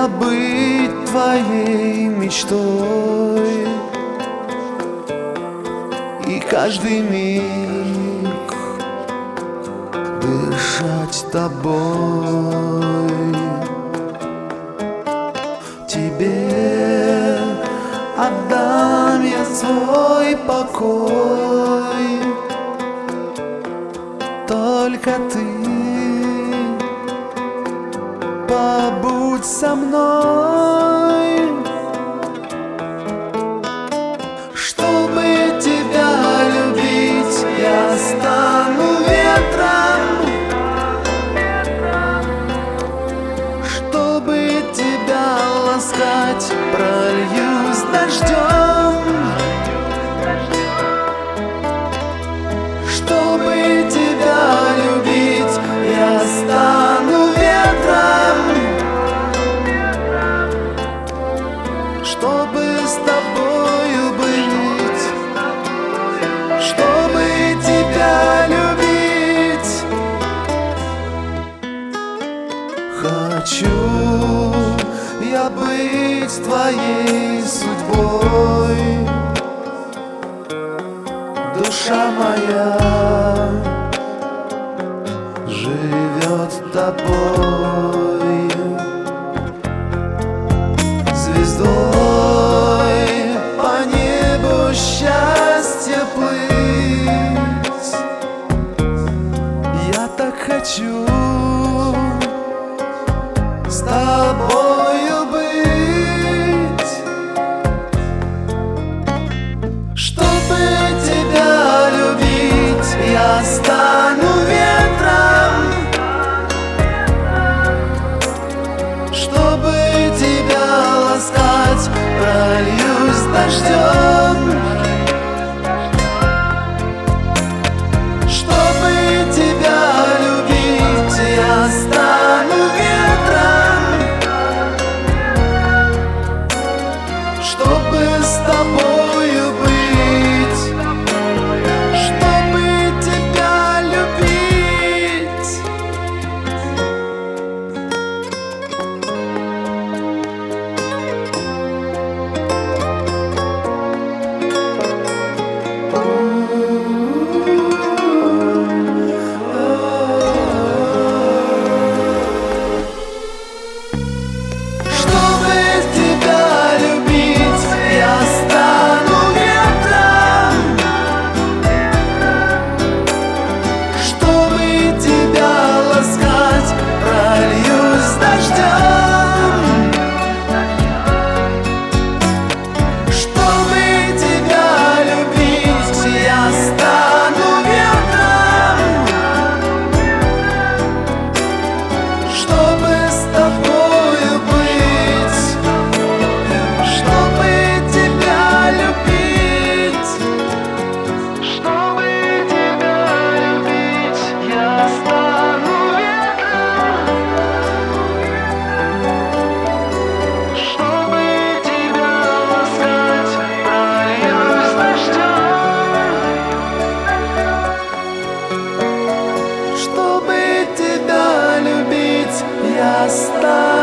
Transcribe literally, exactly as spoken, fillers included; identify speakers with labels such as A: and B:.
A: быть твоей мечтой, и каждый миг дышать тобой. Тебе отдам я свой покой, только ты побудь со мной. Чтобы тебя любить, я стану ветром. Чтобы тебя ласкать, прольюсь дождем. Чтобы тебя любить, я стану ветром. Чтобы с тобою быть, чтобы тебя любить. Хочу я быть твоей судьбой, душа моя живет тобой. Звездой по небу счастье плыть, я так хочу с тобою быть. Чтобы тебя любить, я стану ветром. Чтобы тебя ласкать, прольюсь дождем. Чтобы тебя любить, я стану ветром. Чтобы с тобою быть, чтобы тебя любить. Я стану